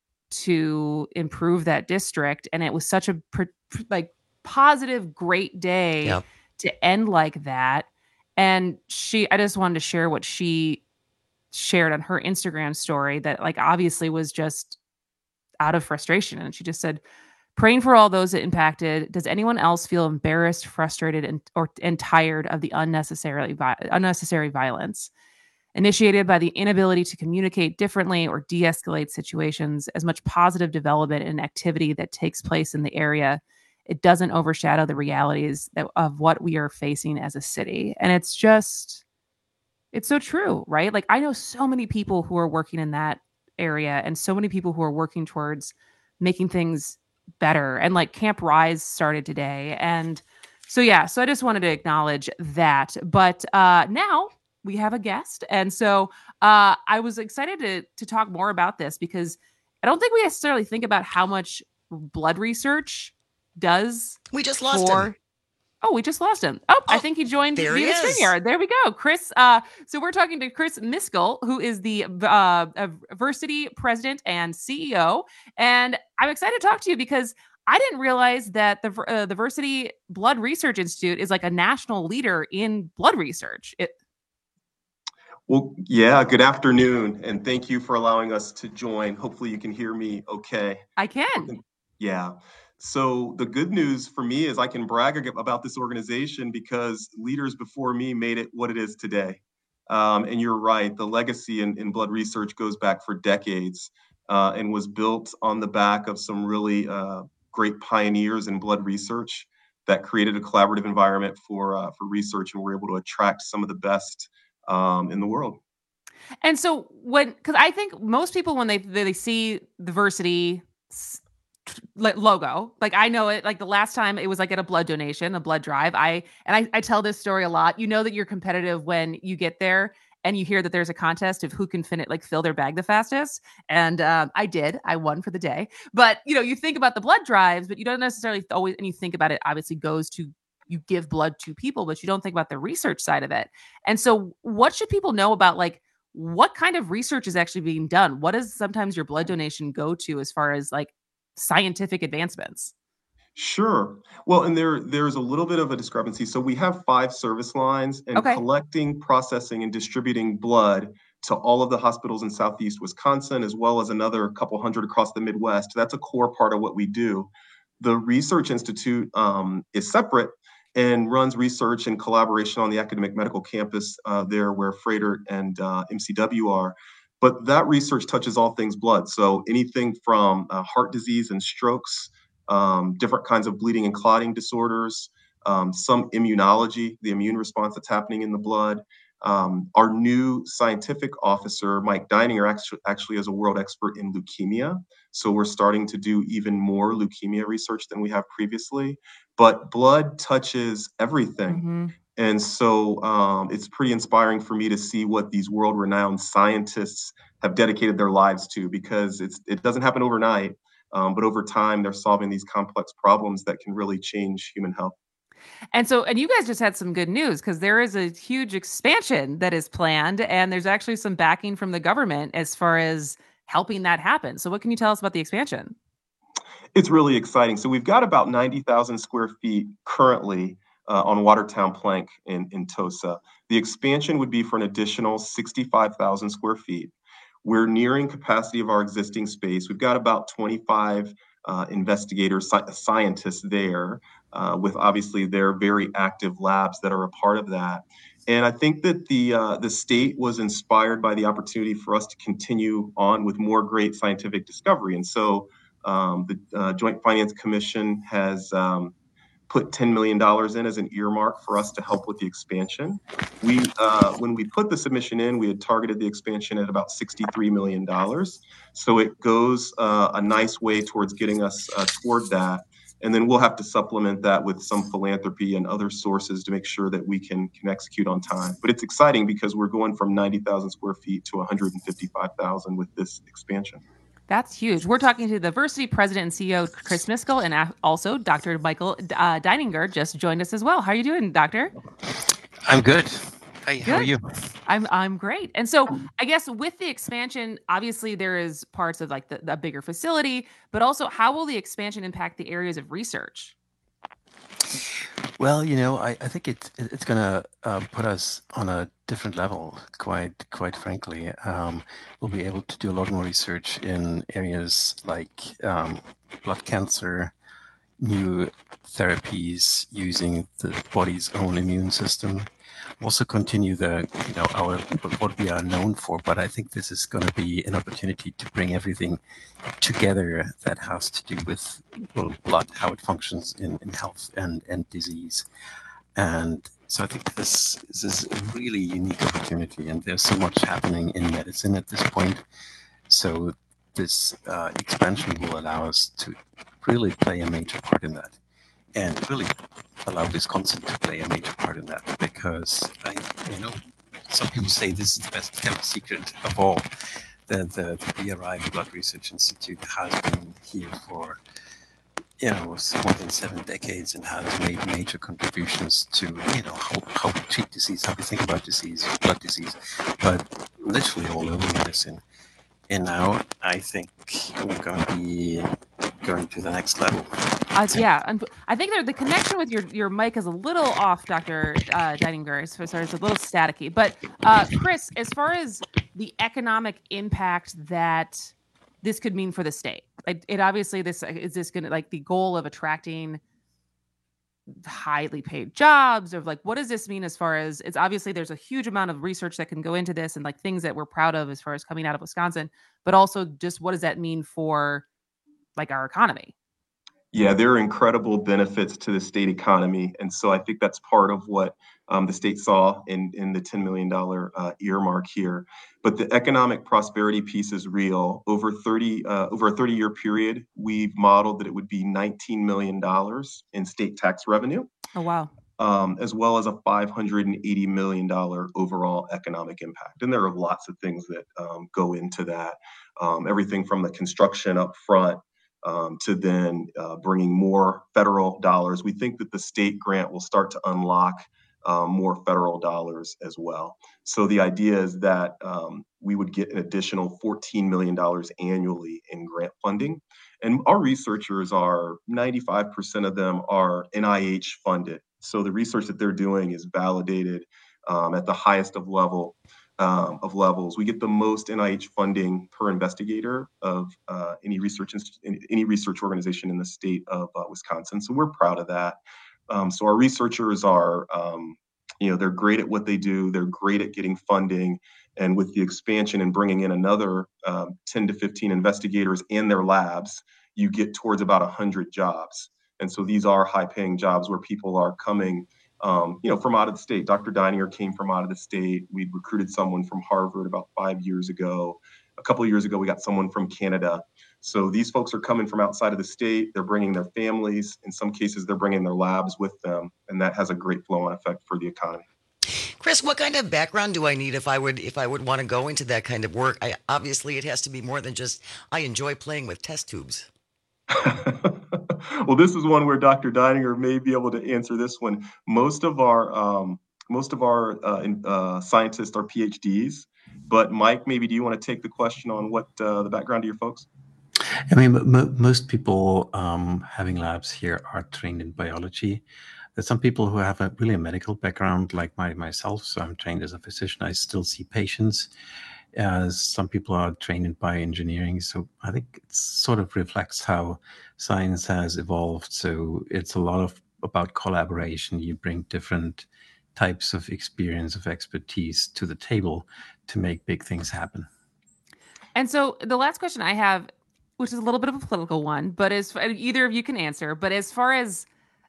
to improve that district. And it was such a like positive, great day yep. to end like that. And she, I just wanted to share what she shared on her Instagram story that, like, obviously was just out of frustration. And she just said, praying for all those impacted. Does anyone else feel embarrassed, frustrated, and or and tired of the unnecessarily vi- unnecessary violence initiated by the inability to communicate differently or de-escalate situations? As much positive development and activity that takes place in the area, it doesn't overshadow the realities that, of what we are facing as a city. And it's just, it's so true, right? Like, I know so many people who are working in that area and so many people who are working towards making things better. And like Camp Rise started today. And so, yeah, so I just wanted to acknowledge that. But uh, now we have a guest. And so uh, I was excited to to talk more about this because I don't think we necessarily think about how much blood research does. We just lost for... him. Oh, we just lost him. Oh, oh I think he joined there via he the is. StreamYard. There we go. Chris. Uh, so we're talking to Chris Miskell, who is the uh, Versity president and C E O. And I'm excited to talk to you because I didn't realize that the uh, the Versity Blood Research Institute is like a national leader in blood research. It... Well, yeah, good afternoon. And thank you for allowing us to join. Hopefully you can hear me okay. I can. Yeah. So the good news for me is I can brag about this organization because leaders before me made it what it is today. Um, and you're right, the legacy in, in blood research goes back for decades uh, and was built on the back of some really uh, great pioneers in blood research that created a collaborative environment for uh, for research, and were able to attract some of the best um, in the world. And so when, because I think most people when they they see the Versity logo, like I know it, like the last time it was like at a blood donation, a blood drive. I and I, I tell this story a lot. You know that you're competitive when you get there and you hear that there's a contest of who can fin- like fill their bag the fastest. And um, I did. I won for the day. But you know, you think about the blood drives, but you don't necessarily always. And you think about it, obviously goes to you give blood to people, but you don't think about the research side of it. And so what should people know about like what kind of research is actually being done? What does sometimes your blood donation go to as far as like scientific advancements? Sure. Well, and there there's a little bit of a discrepancy. So we have five service lines, and Okay. collecting, processing, and distributing blood to all of the hospitals in Southeast Wisconsin, as well as another couple hundred across the Midwest. That's a core part of what we do. The Research Institute um, is separate and runs research in collaboration on the academic medical campus uh, there where Freighter and uh, M C W are. But that research touches all things blood. So anything from uh, heart disease and strokes, um, different kinds of bleeding and clotting disorders, um, some immunology, the immune response that's happening in the blood. Um, our new scientific officer, Mike Deininger, actually, actually is a world expert in leukemia. So we're starting to do even more leukemia research than we have previously. But blood touches everything. Mm-hmm. And so um, it's pretty inspiring for me to see what these world-renowned scientists have dedicated their lives to, because it's it doesn't happen overnight, um, but over time they're solving these complex problems that can really change human health. And so, and you guys just had some good news because there is a huge expansion that is planned, and there's actually some backing from the government as far as helping that happen. So, what can you tell us about the expansion? It's really exciting. So we've got about ninety thousand square feet currently uh, on Watertown Plank in, in Tosa. The expansion would be for an additional sixty-five thousand square feet. We're nearing capacity of our existing space. We've got about twenty-five uh, investigators, sci- scientists there, uh, with obviously their very active labs that are a part of that. And I think that the uh, the state was inspired by the opportunity for us to continue on with more great scientific discovery. And so um, the uh, Joint Finance Commission has um, put ten million dollars in as an earmark for us to help with the expansion. We, uh, when we put the submission in, we had targeted the expansion at about sixty-three million dollars. So it goes uh, a nice way towards getting us uh, toward that. And then we'll have to supplement that with some philanthropy and other sources to make sure that we can, can execute on time. But it's exciting because we're going from ninety thousand square feet to one hundred fifty-five thousand with this expansion. That's huge. We're talking to the Versiti president and C E O, Chris Miskell, and a- also Doctor Michael uh, Deininger just joined us as well. How are you doing, Doctor? I'm good. Hey, Good. how are you? I'm I'm great. And so I guess with the expansion, obviously there is parts of like the, the bigger facility, but also how will the expansion impact the areas of research? Well, you know, I, I think it, it it's gonna uh, put us on a different level. Quite quite frankly, um, we'll be able to do a lot more research in areas like um, blood cancer, new therapies using the body's own immune system. Also continue the, you know, our what we are known for, but I think this is going to be an opportunity to bring everything together that has to do with, well, blood, how it functions in, in health and, and disease. And so I think this, this is a really unique opportunity, and there's so much happening in medicine at this point. So this uh, expansion will allow us to really play a major part in that, and really allow Wisconsin to play a major part in that, because I, you know, some people say this is the best kept secret of all. The the, the B R I, the Blood Research Institute, has been here for, you know, more than seven decades and has made major contributions to, you know, how, how we treat disease, how we think about disease, blood disease, but literally all over medicine. And now I think we're going to be going to the next level. Uh, yeah, and I think there, the connection with your, your mic is a little off, Doctor Uh, Deininger. So sorry, it's a little staticky. But uh, Chris, as far as the economic impact that this could mean for the state, it, it obviously this is this going to like the goal of attracting highly paid jobs, or like what does this mean as far as it's obviously there's a huge amount of research that can go into this and like things that we're proud of as far as coming out of Wisconsin, but also just what does that mean for like our economy? Yeah, there are incredible benefits to the state economy. And so I think that's part of what um, the state saw in, in the ten million dollars uh, earmark here. But the economic prosperity piece is real. Over thirty, uh, over a thirty-year period, we've modeled that it would be nineteen million dollars in state tax revenue, Oh, wow. um, as well as a five hundred eighty million dollars overall economic impact. And there are lots of things that um, go into that. Um, everything from the construction up front um, to then uh, bringing more federal dollars. We think that the state grant will start to unlock um, more federal dollars as well. So the idea is that um, we would get an additional fourteen million dollars annually in grant funding. And our researchers are, ninety-five percent of them are N I H funded. So the research that they're doing is validated um, at the highest of level um, of levels. We get the most N I H funding per investigator of uh, any research inst- any research organization in the state of uh, Wisconsin. So we're proud of that. Um, so our researchers are, um, you know, they're great at what they do. They're great at getting funding. And with the expansion and bringing in another um, ten to fifteen investigators and their labs, you get towards about one hundred jobs. And so these are high-paying jobs where people are coming, um, you know, from out of the state. Doctor Deininger came from out of the state. We recruited someone from Harvard about five years ago. A couple of years ago, we got someone from Canada. So these folks are coming from outside of the state. They're bringing their families. In some cases, they're bringing their labs with them. And that has a great flow-on effect for the economy. Chris, what kind of background do I need if I would if I would want to go into that kind of work? I, obviously, it has to be more than just I enjoy playing with test tubes. Well, this is one where Doctor Deininger may be able to answer this one. Most of our um, most of our uh, uh, scientists are P H Ds, but Mike, maybe do you want to take the question on what uh, the background of your folks? I mean, m- most people um, having labs here are trained in biology. There's some people who have a really a medical background, like my, myself. So I'm trained as a physician. I still see patients. Uh, some people are trained in bioengineering. So I think it sort of reflects how science has evolved. So it's a lot of about collaboration. You bring different types of experience, of expertise to the table to make big things happen. And so the last question I have, which is a little bit of a political one, but as either of you can answer, but as far as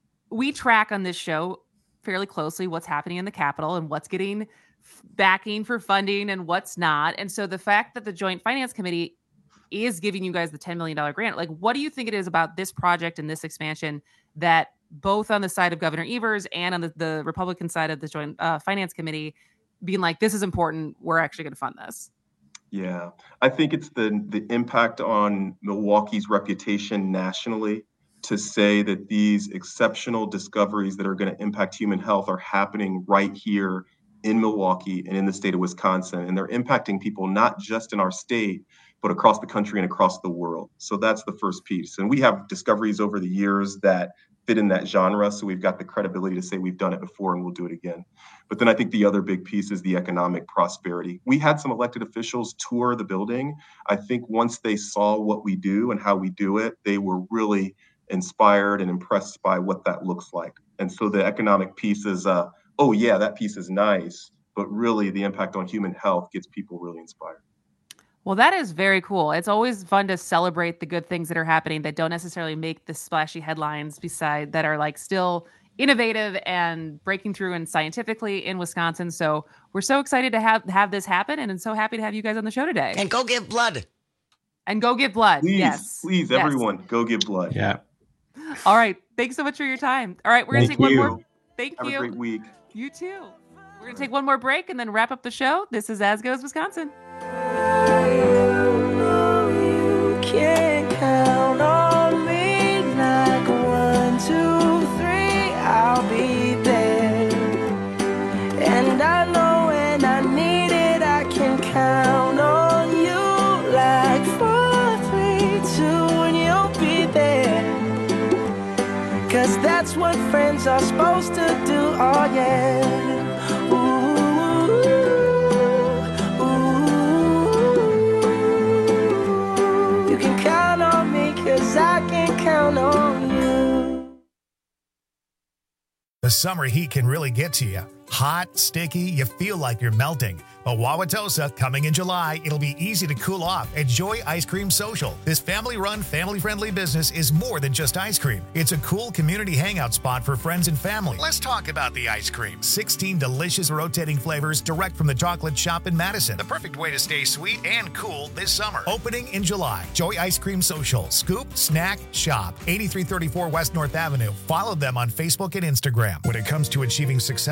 we track on this show fairly closely what's happening in the Capitol and what's getting backing for funding and what's not. And so the fact that the Joint Finance Committee is giving you guys the ten million dollars grant, like, what do you think it is about this project and this expansion that both on the side of Governor Evers and on the, the Republican side of the Joint uh, Finance Committee being like, this is important, we're actually going to fund this? Yeah, I think it's the the impact on Milwaukee's reputation nationally to say that these exceptional discoveries that are going to impact human health are happening right here in Milwaukee and in the state of Wisconsin. And they're impacting people not just in our state, but across the country and across the world. So that's the first piece. And we have discoveries over the years that fit in that genre. So we've got the credibility to say we've done it before and we'll do it again. But then I think the other big piece is the economic prosperity. We had some elected officials tour the building. I think once they saw what we do and how we do it, they were really inspired and impressed by what that looks like. And so the economic piece is, uh, oh yeah, that piece is nice, but really the impact on human health gets people really inspired. Well, that is very cool. It's always fun to celebrate the good things that are happening that don't necessarily make the splashy headlines beside that are like still innovative and breaking through and scientifically in Wisconsin. So we're so excited to have, have this happen. And I'm so happy to have you guys on the show today. And go give blood. And go give blood. Please, yes. Please, yes. everyone, go give blood. Yeah. All right. Thanks so much for your time. All right. We're going to take you. one more. Thank have you. Have a great week. You too. We're going to take one more break and then wrap up the show. This is As Goes Wisconsin. You can't count on me like one, two, three, I'll be there. And I know when I need it, I can count on you like four, three, two, and you'll be there. Cause that's what friends are supposed to do, oh yeah. Ooh, ooh. You can count on me cause I can count on you. The summer heat can really get to you. Hot, sticky, you feel like you're melting. But Wauwatosa, coming in July, it'll be easy to cool off at Joy Ice Cream Social. This family-run, family-friendly business is more than just ice cream. It's a cool community hangout spot for friends and family. Let's talk about the ice cream. sixteen delicious rotating flavors direct from the chocolate shop in Madison. The perfect way to stay sweet and cool this summer. Opening in July. Joy Ice Cream Social. Scoop, snack, shop. eighty-three thirty-four West North Avenue. Follow them on Facebook and Instagram. When it comes to achieving successful jury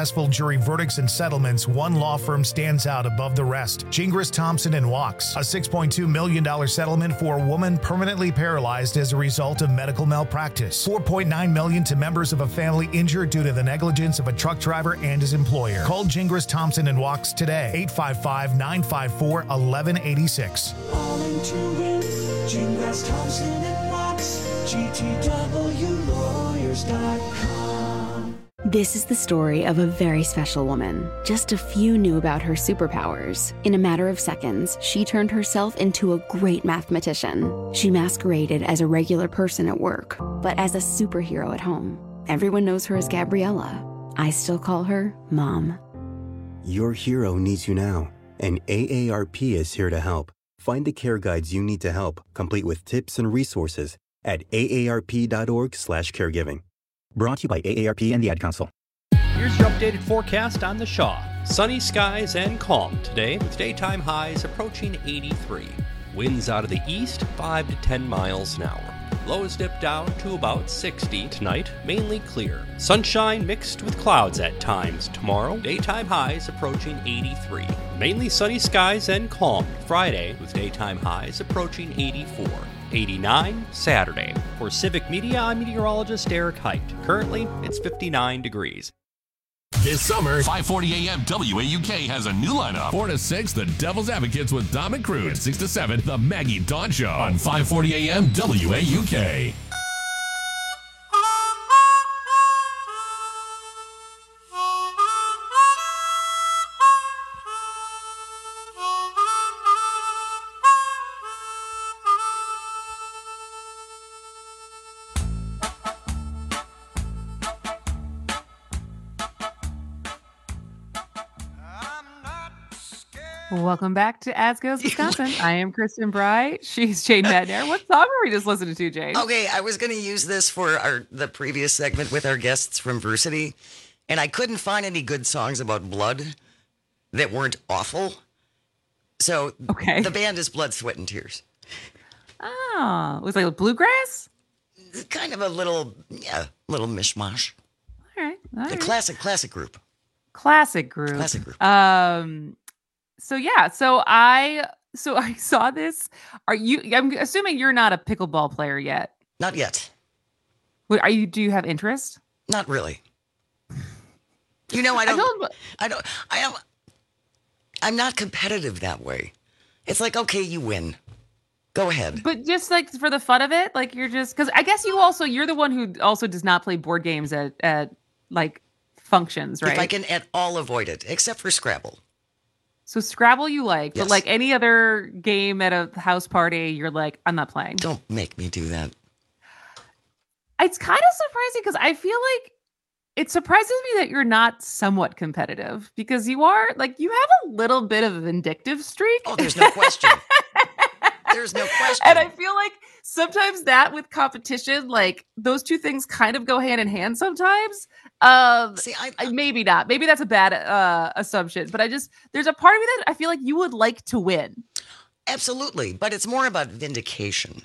jury verdicts and settlements, one law firm stands out above the rest. Gingras, Thompson and Wachs, a six point two million dollars settlement for a woman permanently paralyzed as a result of medical malpractice. four point nine million dollars to members of a family injured due to the negligence of a truck driver and his employer. Call Gingras, Thompson and Wachs today. eight five five, nine five four, one one eight six. All into win. Gingras, Thompson and Wachs. G T W lawyers dot com. This is the story of a very special woman. Just a few knew about her superpowers. In a matter of seconds, she turned herself into a great mathematician. She masqueraded as a regular person at work, but as a superhero at home. Everyone knows her as Gabriella. I still call her Mom. Your hero needs you now, and A A R P is here to help. Find the care guides you need to help, complete with tips and resources at A A R P dot org slash caregiving. Brought to you by A A R P and the Ad Council. Here's your updated forecast on the Shaw. Sunny skies and calm today, with daytime highs approaching eighty-three. Winds out of the east, five to ten miles an hour. Lows dip down to about sixty tonight, mainly clear. Sunshine mixed with clouds at times tomorrow. Daytime highs approaching eighty-three. Mainly sunny skies and calm Friday, with daytime highs approaching eighty-four. eighty-nine Saturday. For Civic Media, I'm meteorologist Eric Height. Currently, it's fifty-nine degrees. This summer, five forty A M W A U K has a new lineup. four to six, The Devil's Advocates with Dom and Cruz. And six to seven, The Maggie Dawn Show on five forty A M W A U K. Welcome back to As Goes Wisconsin. I am Kristen Bry. She's Jane Madnair. What song were we just listening to, Jane? Okay, I was going to use this for our the previous segment with our guests from Versity, and I couldn't find any good songs about blood that weren't awful. So okay. The band is Blood, Sweat, and Tears. Oh, it was like a bluegrass? Kind of a little, yeah, little mishmash. All right. All the right. classic, classic group. Classic group. Classic group. Um. So yeah, so I so I saw this. Are you? I'm assuming you're not a pickleball player yet. Not yet. Wait, are you? Do you have interest? Not really. You know, I don't. I don't. I don't. I am. I'm not competitive that way. It's like, okay, you win. Go ahead. But just like for the fun of it, like you're just because I guess you also you're the one who also does not play board games at at like functions, right? If I can at all avoid it, except for Scrabble. So Scrabble you like, Yes. but like any other game at a house party, you're like, I'm not playing. Don't make me do that. It's kind of surprising because I feel like it surprises me that you're not somewhat competitive because you are like you have a little bit of a vindictive streak. Oh, there's no question. There's no question. And I feel like sometimes that with competition, like those two things kind of go hand in hand sometimes. Um, See, I, I maybe not. Maybe that's a bad uh, assumption, but I just there's a part of me that I feel like you would like to win. Absolutely, but it's more about vindication.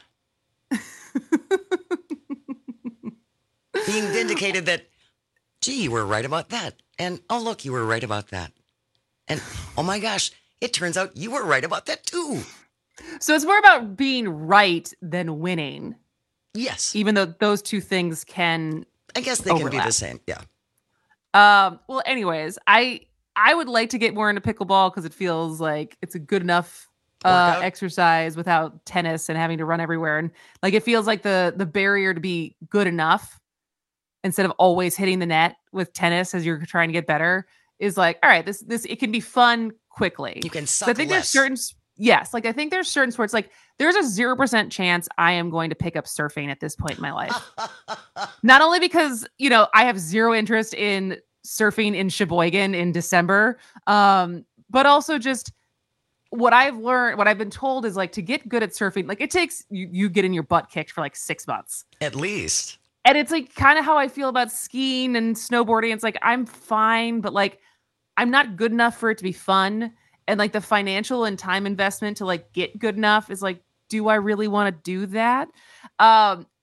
Being vindicated that, gee, you were right about that. And, oh, look, you were right about that. And, oh, my gosh, it turns out you were right about that, too. So it's more about being right than winning. Yes. Even though those two things can I guess they overlap. can be the same, yeah. Um, well, anyways, I I would like to get more into pickleball because it feels like it's a good enough uh, exercise without tennis and having to run everywhere. And like it feels like the the barrier to be good enough instead of always hitting the net with tennis as you're trying to get better is like, all right, this this it can be fun quickly. You can suck So I think less. there's certain yes, like I think there's certain sports like there's a zero percent chance I am going to pick up surfing at this point in my life. Not only because, you know, I have zero interest in surfing in Sheboygan in December, um, but also just what I've learned, what I've been told is like to get good at surfing, like it takes you, you getting your butt kicked for like six months. At least. And it's like kind of how I feel about skiing and snowboarding. It's like, I'm fine, but like, I'm not good enough for it to be fun. And like the financial and time investment to like get good enough is like, do I really want to do that? Um,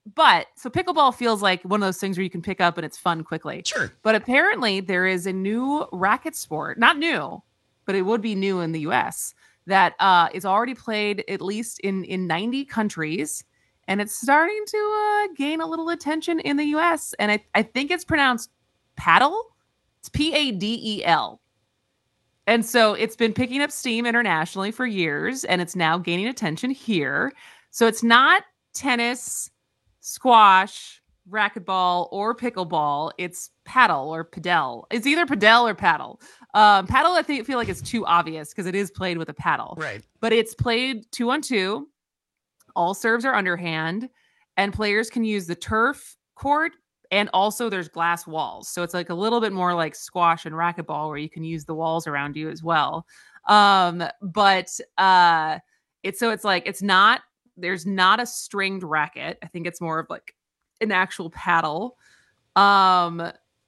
but so pickleball feels like one of those things where you can pick up and it's fun quickly. Sure. But apparently there is a new racket sport, not new, but it would be new in the U S that uh, is already played at least in, in ninety countries. And it's starting to uh, gain a little attention in the U S. And I, I think it's pronounced paddle. It's P A D E L. And so it's been picking up steam internationally for years, and it's now gaining attention here. So it's not tennis, squash, racquetball, or pickleball. It's paddle or padel. It's either padel or paddle. Um, paddle, I think, feel like it's too obvious because it is played with a paddle. Right. But it's played two on two. All serves are underhand, and players can use the turf court, and also there's glass walls. So it's like a little bit more like squash and racquetball where you can use the walls around you as well. Um, but uh, it's so it's like it's not there's not a stringed racket. I think it's more of like an actual paddle. Um,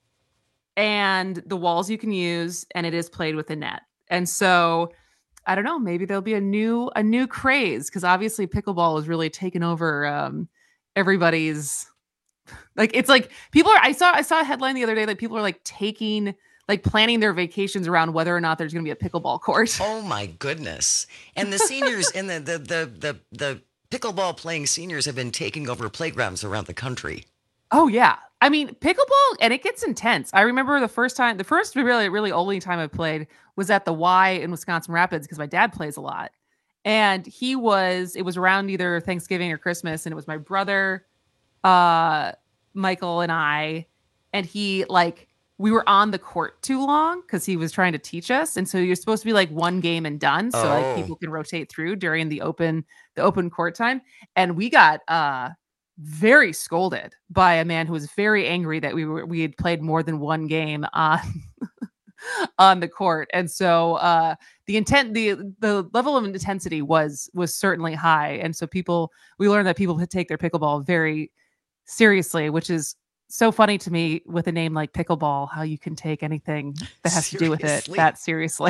and the walls you can use, and it is played with a net. And so I don't know, maybe there'll be a new a new craze because obviously pickleball is really taken over um, everybody's. Like it's like people are. I saw I saw a headline the other day that people are like taking like planning their vacations around whether or not there's going to be a pickleball court. Oh my goodness! And the seniors and the the the the the pickleball playing seniors have been taking over playgrounds around the country. Oh yeah, I mean pickleball, and it gets intense. I remember the first time, the first really really only time I played was at the Y in Wisconsin Rapids because my dad plays a lot, and he was. It was around either Thanksgiving or Christmas, and it was my brother. Uh, Michael and I, and he like, we were on the court too long because he was trying to teach us. And so you're supposed to be like one game and done. So Oh. like people can rotate through during the open, the open court time. And we got, uh, very scolded by a man who was very angry that we were, we had played more than one game on, on the court. And so, uh, the intent, the, the level of intensity was, was certainly high. And so people, we learned that people take their pickleball very seriously, which is so funny to me with a name like pickleball, how you can take anything that has to do with it Seriously? that seriously.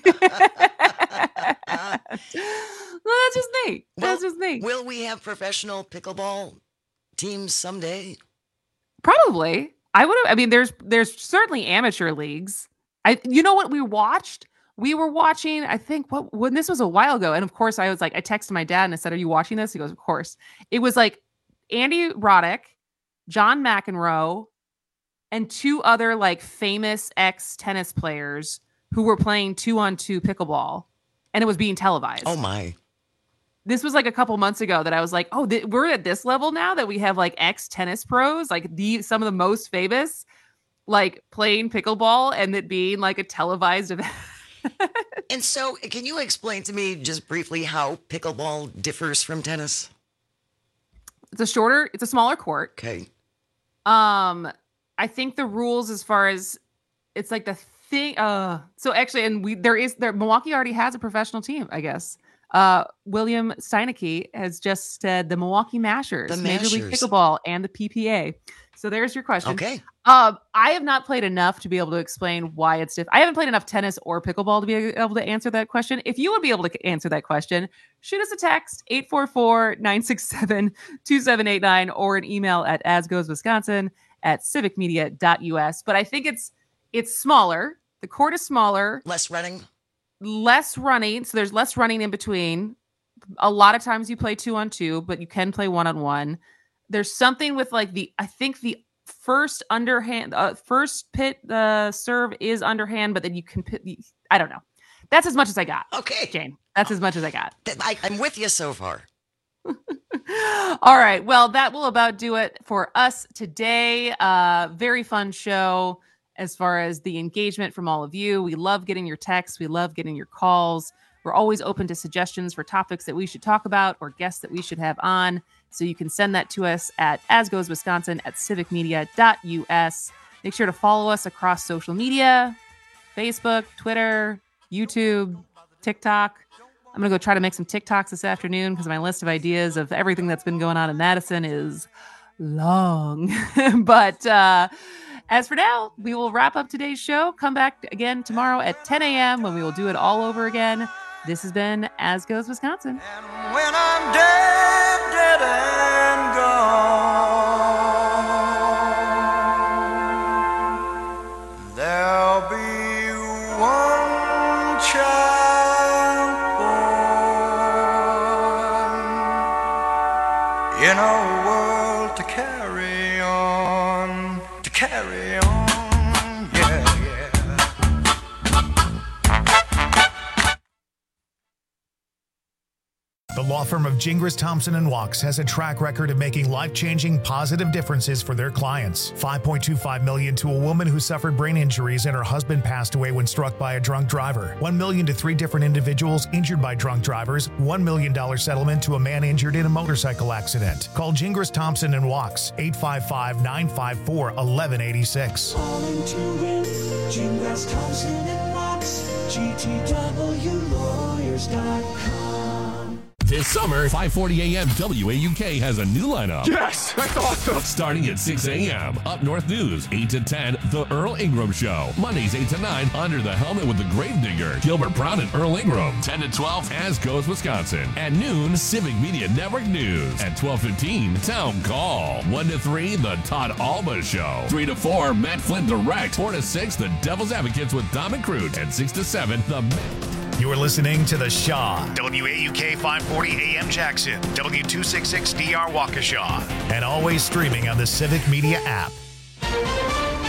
Well, that's just me. That's just me. Will we have professional pickleball teams someday? Probably. I would have, I mean, there's, there's certainly amateur leagues. I, you know what we watched? We were watching, I think what, when this was a while ago. And of course I was like, I texted my dad and I said, are you watching this? He goes, of course. It was like Andy Roddick, John McEnroe, and two other like famous ex tennis players who were playing two on two pickleball, and it was being televised. Oh my. This was like a couple months ago that I was like, oh, th- we're at this level now that we have like ex tennis pros, like the some of the most famous, like playing pickleball and it being like a televised event. And so, can you explain to me just briefly how pickleball differs from tennis? It's a shorter, it's a smaller court. Okay. Um, I think the rules as far as it's like the thing. Uh, so actually, and we there is there Milwaukee already has a professional team, I guess. Uh, William Steineke has just said the Milwaukee Mashers, The Major League Mashers. Pickleball, and the P P A. So there's your question. Okay. Um, I have not played enough to be able to explain why it's different. I haven't played enough tennis or pickleball to be able to answer that question. If you would be able to answer that question, shoot us a text, eight four four, nine six seven, two seven eight nine, or an email at asgoeswisconsin at civic media dot u s. But I think it's it's smaller. The court is smaller. Less running? Less running. So there's less running in between. A lot of times you play two on two, but you can play one on one. There's something with like the, I think the first underhand, uh, first pit uh, serve is underhand, but then you can pit, I don't know. That's as much as I got. Okay. Jane, that's as much as I got. I, I'm with you so far. All right. Well, that will about do it for us today. Uh, very fun show as far as the engagement from all of you. We love getting your texts. We love getting your calls. We're always open to suggestions for topics that we should talk about or guests that we should have on. So you can send that to us at asgoeswisconsin at civic media dot u s. Make sure to follow us across social media, Facebook, Twitter, YouTube, TikTok. I'm going to go try to make some TikToks this afternoon because my list of ideas of everything that's been going on in Madison is long. But uh, as for now, we will wrap up today's show. Come back again tomorrow at ten a.m. when we will do it all over again. This has been As Goes Wisconsin. When I'm dead, dead and gone. in a world to carry on, to carry on, yeah, yeah. The law firm of Gingras, Thompson and Wachs has a track record of making life-changing positive differences for their clients. five point two five million dollars to a woman who suffered brain injuries and her husband passed away when struck by a drunk driver. one million dollars to three different individuals injured by drunk drivers. one million dollars settlement to a man injured in a motorcycle accident. Call Gingras, Thompson and Wachs, eight five five, nine five four, one one eight six. Calling to win, Gingras, Thompson and Wachs, G T W lawyers dot com. This summer, five forty a.m. W A U K has a new lineup. Yes, that's awesome. Starting at six a.m. Up North News, eight to ten, The Earl Ingram Show. Mondays, eight to nine, Under the Helmet with the Gravedigger, Gilbert Brown and Earl Ingram. ten to twelve, As Goes Wisconsin. At noon, Civic Media Network News. At twelve fifteen, Town Call. one to three, The Todd Alba Show. three to four, Matt Flynn Direct. four to six, The Devil's Advocates with Dom and Crute. And six to seven, The... You're listening to The Shaw, W A U K five forty A M Jackson, W two sixty-six D R Waukesha, and always streaming on the Civic Media app.